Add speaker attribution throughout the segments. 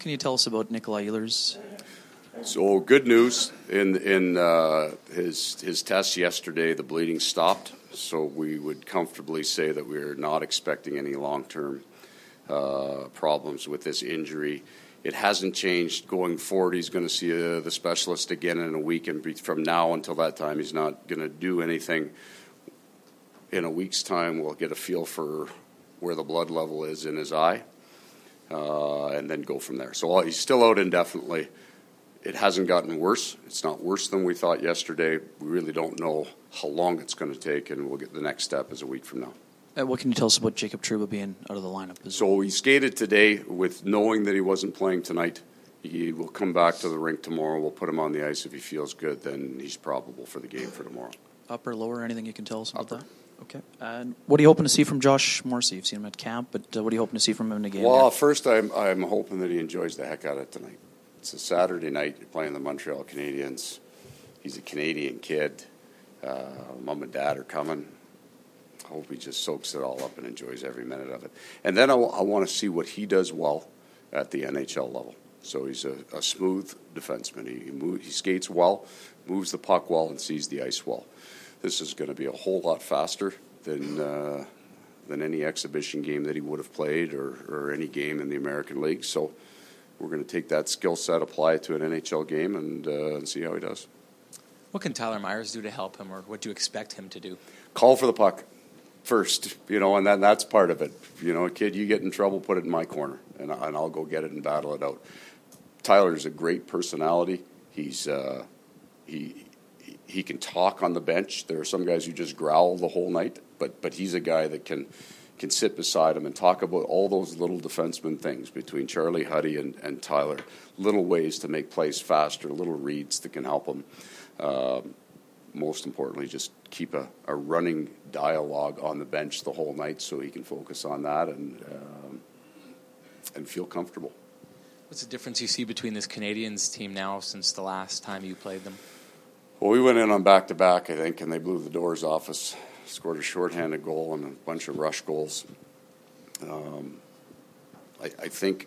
Speaker 1: can you tell us about Nikolai Ehlers?
Speaker 2: So good news in his test yesterday, the bleeding stopped. So we would comfortably say that we're not expecting any long-term problems with this injury. It hasn't changed going forward. He's going to see the specialist again in a week, and from now until that time, he's not going to do anything. In a week's time, we'll get a feel for where the blood level is in his eye, and then go from there. So he's still out indefinitely. It hasn't gotten worse. It's not worse than we thought yesterday. We really don't know how long it's going to take, and we'll get the next step is a week from now.
Speaker 1: What can you tell us about Jacob Trouba being out of the lineup?
Speaker 2: So he skated today with knowing that he wasn't playing tonight. He will come back to the rink tomorrow. We'll put him on the ice. If he feels good, then he's probable for the game for tomorrow.
Speaker 1: Upper, lower, anything you can tell us about
Speaker 2: Upper.
Speaker 1: that? Okay. And what are you hoping to see from Josh Morrissey? You've seen him at camp, but what are you hoping to see from him in the game?
Speaker 2: Well, first I'm hoping that he enjoys the heck out of it tonight. It's a Saturday night. You're playing the Montreal Canadiens. He's a Canadian kid. Mom and Dad are coming. I hope he just soaks it all up and enjoys every minute of it. And then I want to see what he does well at the NHL level. So he's a smooth defenseman. He skates well, moves the puck well, and sees the ice well. This is going to be a whole lot faster than any exhibition game that he would have played or any game in the American League. So we're going to take that skill set, apply it to an NHL game, and see how he does.
Speaker 3: What can Tyler Myers do to help him, or what do you expect him to do?
Speaker 2: Call for the puck first, and that's part of it. Kid, you get in trouble, put it in my corner, and I'll go get it and battle it out. Tyler's a great personality. He's he can talk on the bench. There are some guys who just growl the whole night, but he's a guy that can sit beside him and talk about all those little defenseman things between Charlie Huddy and Tyler, little ways to make plays faster, little reads that can help him. Most importantly, just keep a running dialogue on the bench the whole night so he can focus on that and feel comfortable.
Speaker 3: What's the difference you see between this Canadiens team now since the last time you played them?
Speaker 2: Well, we went in on back-to-back, I think, and they blew the doors off us. Scored a shorthanded goal and a bunch of rush goals. I think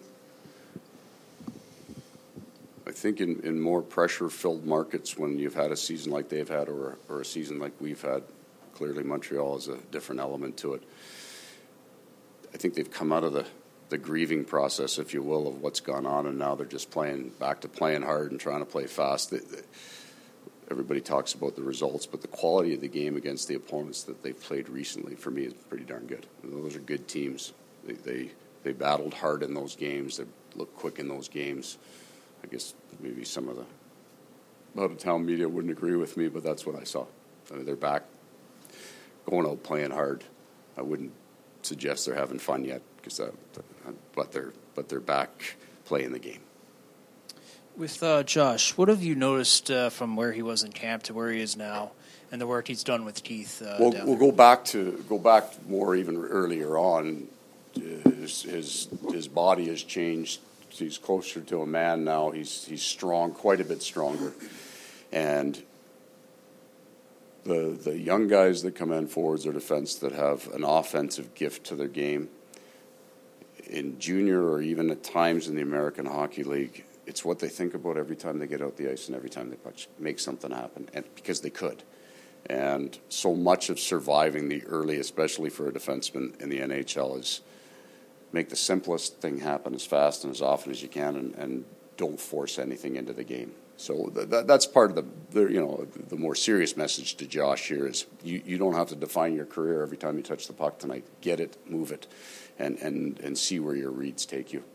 Speaker 2: in more pressure-filled markets, when you've had a season like they've had or a season like we've had, clearly Montreal is a different element to it. I think they've come out of the grieving process, if you will, of what's gone on, and now they're just back to playing hard and trying to play fast. Everybody talks about the results, but the quality of the game against the opponents that they've played recently, for me, is pretty darn good. Those are good teams. They battled hard in those games. They looked quick in those games. I guess maybe some of the out-of-town media wouldn't agree with me, but that's what I saw. They're back going out playing hard. I wouldn't suggest they're having fun yet, but they're back playing the game.
Speaker 4: With Josh, what have you noticed from where he was in camp to where he is now, and the work he's done with Keith?
Speaker 2: We'll go back more even earlier on. His body has changed. He's closer to a man now. He's strong, quite a bit stronger, and the young guys that come in forwards or defense that have an offensive gift to their game in junior or even at times in the American Hockey League. It's what they think about every time they get out the ice and every time they make something happen, and because they could. And so much of surviving the early, especially for a defenseman in the NHL, is make the simplest thing happen as fast and as often as you can, and don't force anything into the game. So that's part of the more serious message to Josh here is you don't have to define your career every time you touch the puck tonight. Get it, move it, and see where your reads take you.